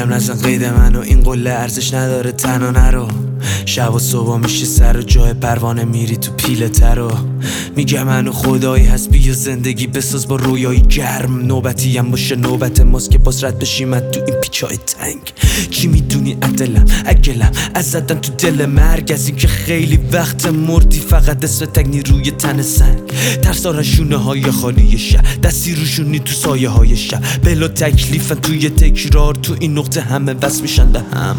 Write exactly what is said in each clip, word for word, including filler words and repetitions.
میگم نزن قید منو، این قله ارزش نداره تنها نرو. شب و صبح میشی سر و جای پروانه میری تو پیله ترو. میگم منو خدایی هست بیا زندگی بساز با رویایی گرم. نوبتی هم باشه نوبت ماست که باز رد بشیم از تو این پیچای تنگ. چی میدونی عدلم اگلم از زدن تو دل مرگ، از این که خیلی وقت مردی فقط اسم تگنی روی تن سنگ. ترسا شونه های خالی شهر، دستی روشونی تو سایه های شهر. بلا تکلیفن توی تکرار، تو این نقطه همه وصل میشن به هم.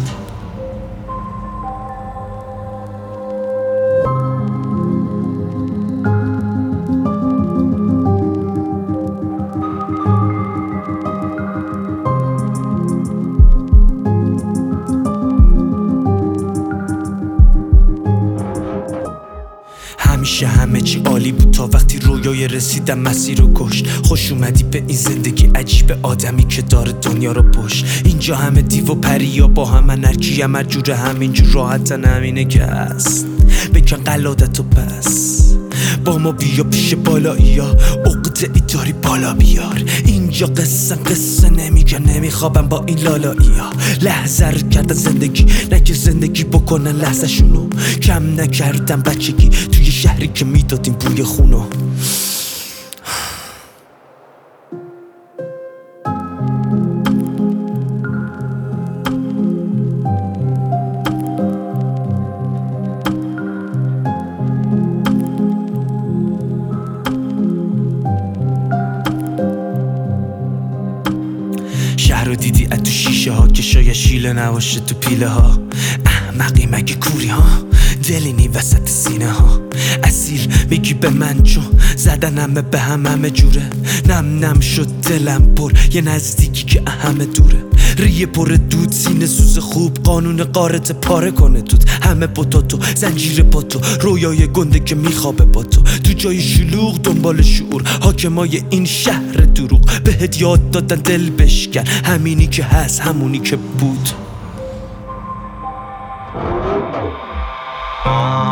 همیشه همه چی عالی بود تا وقتی رویای رسیدم مسیر رو کشت. خوش اومدی به این زندگی عجیب، آدمی که داره دنیا رو پشت. اینجا همه دیو و پریا با هم، هر کی هم هر جوره همینجور راحتن، همینه که هست. بکن قلادتو پس با ما بیا پیش بالایی ها، عقده ای داری بالا بیار. اینجا قصه قصه نمیگن، نمیخوابم با این لالایی ها. لحظه رو کردن زندگی، نه که زندگی بکنن لحظه شونو. کم نکردم بچگی توی شهری که میدادیم بوی خونو. شهر رو دیدی از تو شیشه ها که شاید شیله نباشه تو پیله ها. احمقی مگه کوری ها، دلینی وسط سینه ها. اصیل میگی به من چون زدن همه به هم همه جوره. نم نم شد دلم پر یه نزدیکی که همه دوره. ریه پر دود سینه سوز خوب، قانون قارت پاره کنه توت. همه پتاتو زنجیر پاتو، رویای گنده که میخوابه با تو. تو جای شلوغ دنبال شعور، حاکمای این شهر دروغ. بهت یاد دادن دل بشکن، همینی که هست همونی که بود.